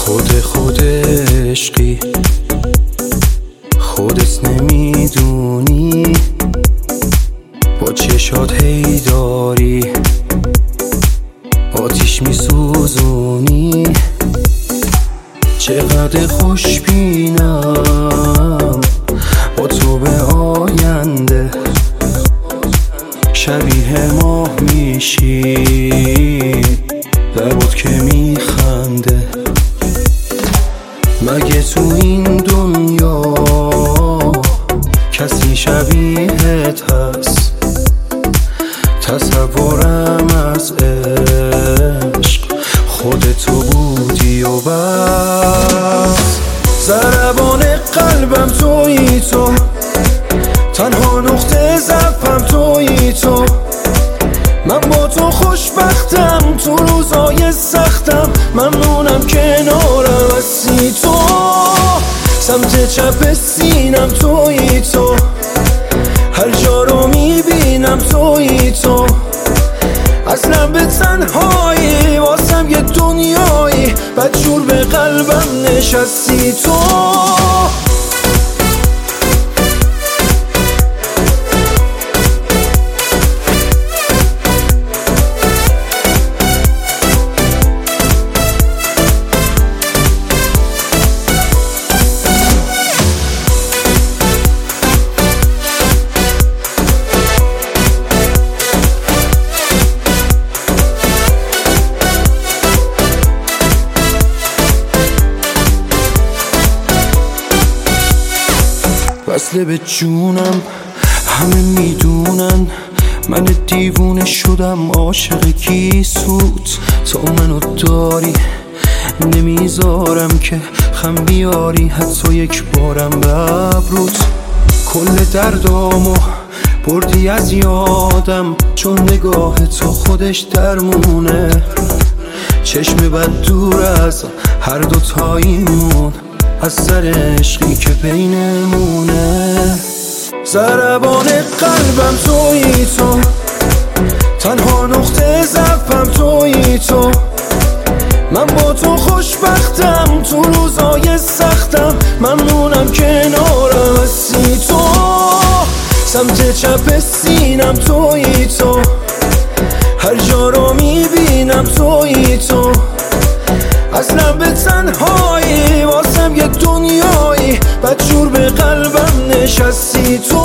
خود عشقی، خودت نمیدونی با چشات هی داری آتیش میسوزونی. چقدر خوشبینم با تو به آینده، شبیه ماه میشی لبات که میخنده. مگه تو این دنیا کسی شبیهت هست؟ تصورم از عشق خودتو بودی و بس. ضربان قلبم تویی تو، تنها نقطه ضعفم تویی تو. من با تو خوشبختم تو روزای سختم، ممنونم کنارم هستی تو. سمت چپ سینم تویی تو، هر جا رو میبینم تویی تو. اصلا به تنهایی واسم یه دنیایی، بدجور به قلبم نشستی تو. وصله به جونم، همه میدونن من دیوونه شدم عاشق کیسوت. تو منو داری نمیذارم که خم بیاری حتی یک بارم به ابروت. کل دردامو بردی از یادم، چون نگاه تو خودش درمونه. چشم بد دور از هر دو تاییمون، از سر عشقی که بینمونه. ضربان قلبم تویی تو، تنها نقطه ضعفم تویی تو. من با تو خوشبختم تو روزای سختم، ممنونم کنارم هستی تو. سمت چپ سینم تویی تو، هر جا رو میبینم تویی تو. اصلا به تنهایی واسم یه دنیایی، بدجور به قلبم نشستی تو.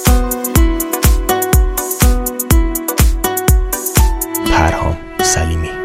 پرهام سلیمی.